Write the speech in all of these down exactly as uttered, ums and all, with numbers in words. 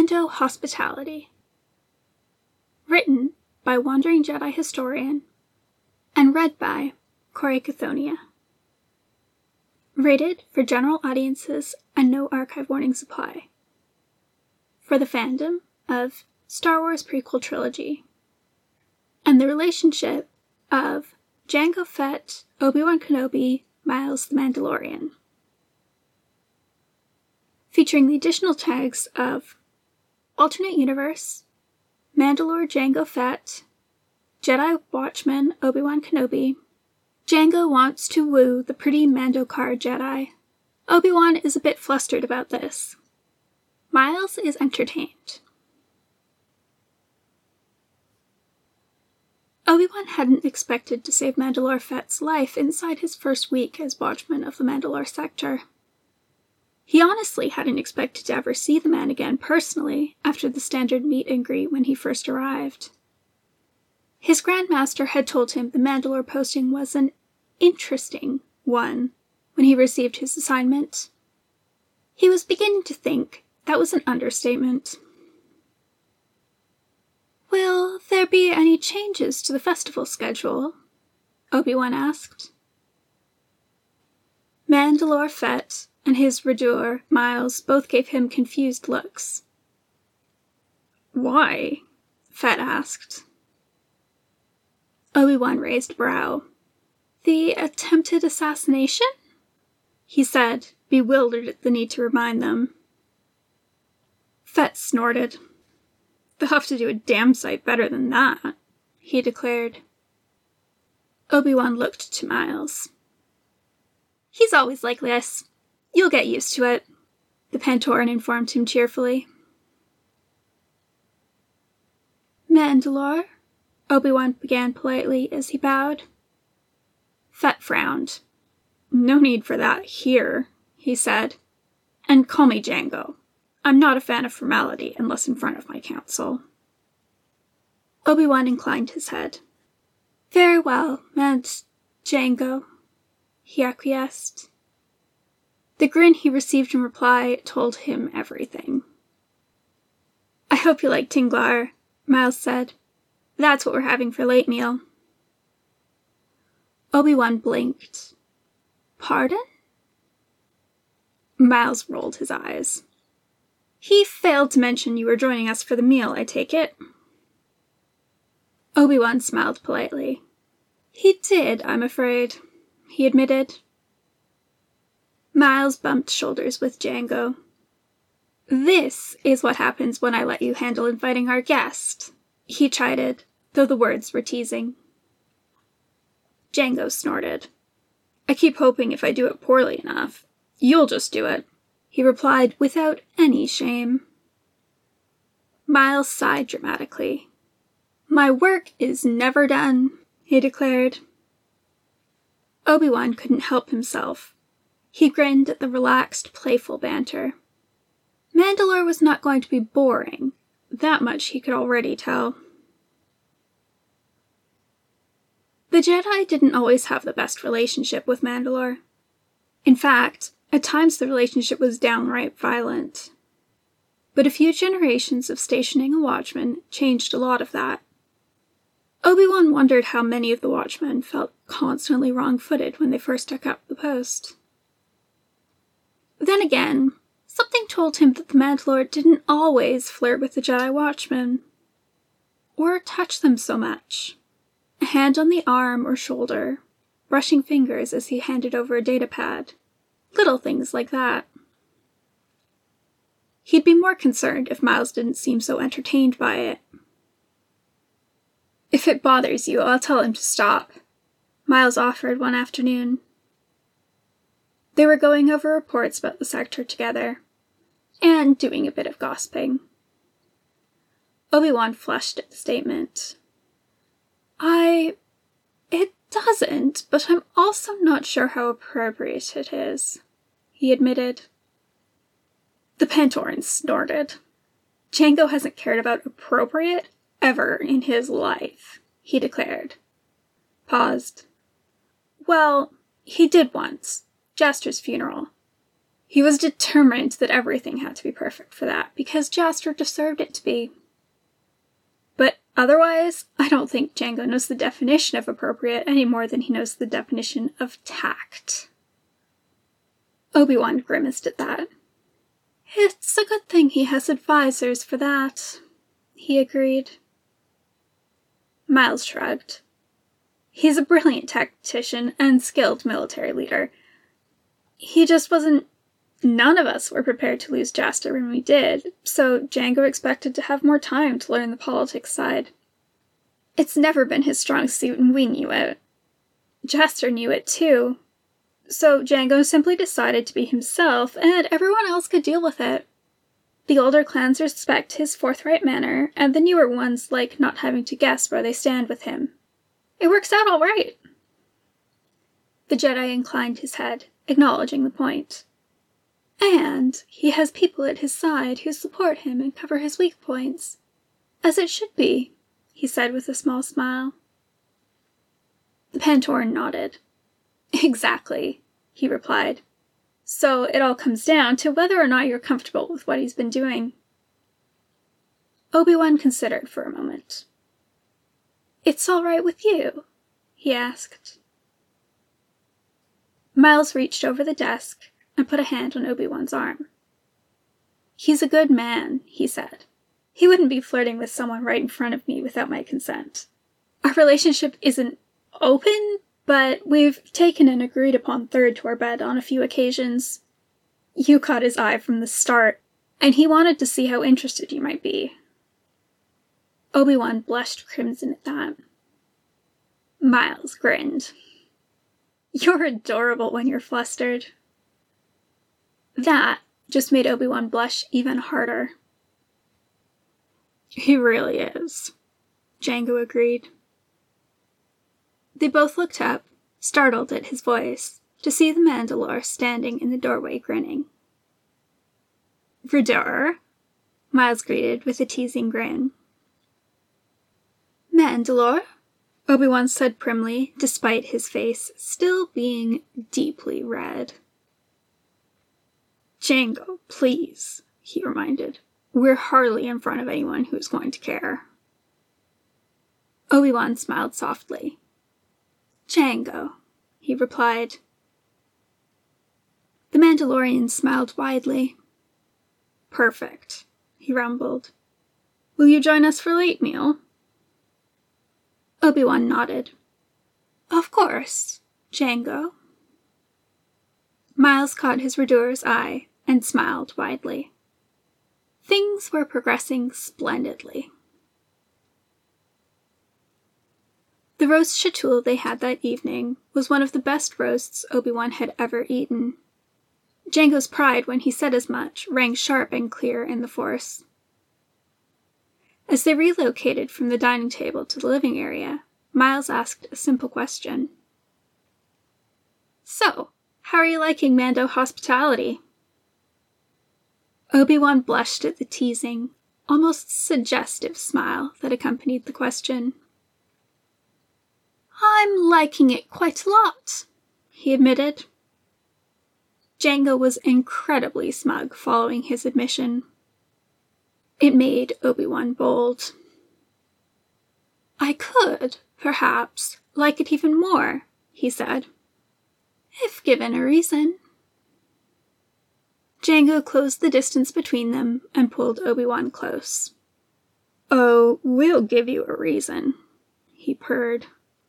Mando Hospitality. Written by Wandering Jedi Historian and read by Corey Cathonia. Rated for general audiences and no archive warnings apply. For the fandom of Star Wars prequel trilogy and the relationship of Jango Fett, Obi-Wan Kenobi, Miles the Mandalorian. Featuring the additional tags of Alternate Universe, Mandalore Jango Fett, Jedi Watchman Obi-Wan Kenobi, Jango wants to woo the pretty Mandokar Jedi. Obi-Wan is a bit flustered about this. Miles is entertained. Obi-Wan hadn't expected to save Mandalore Fett's life inside his first week as Watchman of the Mandalore Sector. He honestly hadn't expected to ever see the man again personally after the standard meet and greet when he first arrived. His Grandmaster had told him the Mandalore posting was an interesting one when he received his assignment. He was beginning to think that was an understatement. "Will there be any changes to the festival schedule?" Obi-Wan asked. Mandalore Fett and his Radur, Miles, both gave him confused looks. "Why?" Fett asked. Obi-Wan raised a brow. "The attempted assassination?" he said, bewildered at the need to remind them. Fett snorted. "They'll have to do a damn sight better than that," he declared. Obi-Wan looked to Miles. "He's always like this. You'll get used to it," the Pantoran informed him cheerfully. "Mandalore?" Obi-Wan began politely as he bowed. Fett frowned. "No need for that here," he said. "And call me Jango. I'm not a fan of formality unless in front of my council." Obi-Wan inclined his head. "Very well, Mand... Jango," he acquiesced. The grin he received in reply told him everything. "I hope you like Tinglar," Miles said. "That's what we're having for late meal." Obi-Wan blinked. "Pardon?" Miles rolled his eyes. "He failed to mention you were joining us for the meal, I take it?" Obi-Wan smiled politely. "He did, I'm afraid," he admitted. Miles bumped shoulders with Jango. "This is what happens when I let you handle inviting our guest," he chided, though the words were teasing. Jango snorted. "I keep hoping if I do it poorly enough, you'll just do it," he replied without any shame. Miles sighed dramatically. "My work is never done," he declared. Obi-Wan couldn't help himself. He grinned at the relaxed, playful banter. Mandalore was not going to be boring. That much he could already tell. The Jedi didn't always have the best relationship with Mandalore. In fact, at times the relationship was downright violent. But a few generations of stationing a Watchman changed a lot of that. Obi-Wan wondered how many of the Watchmen felt constantly wrong-footed when they first took up the post. Then again, something told him that the Mandalore didn't always flirt with the Jedi Watchmen, or touch them so much. A hand on the arm or shoulder, brushing fingers as he handed over a datapad. Little things like that. He'd be more concerned if Miles didn't seem so entertained by it. "If it bothers you, I'll tell him to stop," Miles offered one afternoon. They were going over reports about the sector together, and doing a bit of gossiping. Obi-Wan flushed at the statement. I... It doesn't, but I'm also not sure how appropriate it is," he admitted. The Pantoran snorted. "Jango hasn't cared about appropriate ever in his life," he declared. Paused. "Well, he did once. Jaster's funeral. He was determined that everything had to be perfect for that, because Jaster deserved it to be. But otherwise, I don't think Django knows the definition of appropriate any more than he knows the definition of tact. Obi-Wan grimaced at that. It's a good thing he has advisors for that, he agreed. Miles shrugged. He's a brilliant tactician and skilled military leader. He just wasn't... None of us were prepared to lose Jaster when we did, so Django expected to have more time to learn the politics side. It's never been his strong suit, and we knew it. Jaster knew it too. So Django simply decided to be himself, and everyone else could deal with it. The older clans respect his forthright manner, and the newer ones like not having to guess where they stand with him. It works out all right. The Jedi inclined his head, acknowledging the point. And he has people at his side who support him and cover his weak points. As it should be, he said with a small smile. The Pantoran nodded. Exactly, he replied. So it all comes down to whether or not you're comfortable with what he's been doing. Obi-Wan considered for a moment. It's all right with you? He asked. Miles reached over the desk and put a hand on Obi-Wan's arm. He's a good man, he said. He wouldn't be flirting with someone right in front of me without my consent. Our relationship isn't open, but we've taken an agreed-upon third to our bed on a few occasions. You caught his eye from the start, and he wanted to see how interested you might be. Obi-Wan blushed crimson at that. Miles grinned. You're adorable when you're flustered. That just made Obi-Wan blush even harder. He really is, Django agreed. They both looked up, startled at his voice, to see the Mandalore standing in the doorway grinning. Verdure, Miles greeted with a teasing grin. Mandalore, Obi-Wan said primly, despite his face still being deeply red. Django, please, he reminded. We're hardly in front of anyone who's going to care. Obi-Wan smiled softly. Django, he replied. The Mandalorian smiled widely. Perfect, he rumbled. Will you join us for late meal? Obi-Wan nodded. Of course, Django. Miles caught his Redour's eye and smiled widely. Things were progressing splendidly. The roast chatul they had that evening was one of the best roasts Obi-Wan had ever eaten. Django's pride when he said as much rang sharp and clear in the Force. As they relocated from the dining table to the living area, Miles asked a simple question. So, how are you liking Mando hospitality? Obi-Wan blushed at the teasing, almost suggestive smile that accompanied the question. I'm liking it quite a lot, he admitted. Django was incredibly smug following his admission. It made Obi-Wan bold. I could, perhaps, like it even more, he said, if given a reason. Django closed the distance between them and pulled Obi-Wan close. Oh, we'll give you a reason, he purred.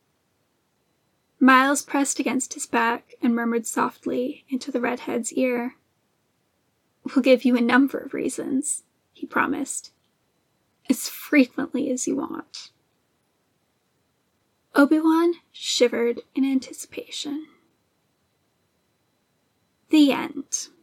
Miles pressed against his back and murmured softly into the redhead's ear. We'll give you a number of reasons, he promised. As frequently as you want. Obi-Wan shivered in anticipation. The end.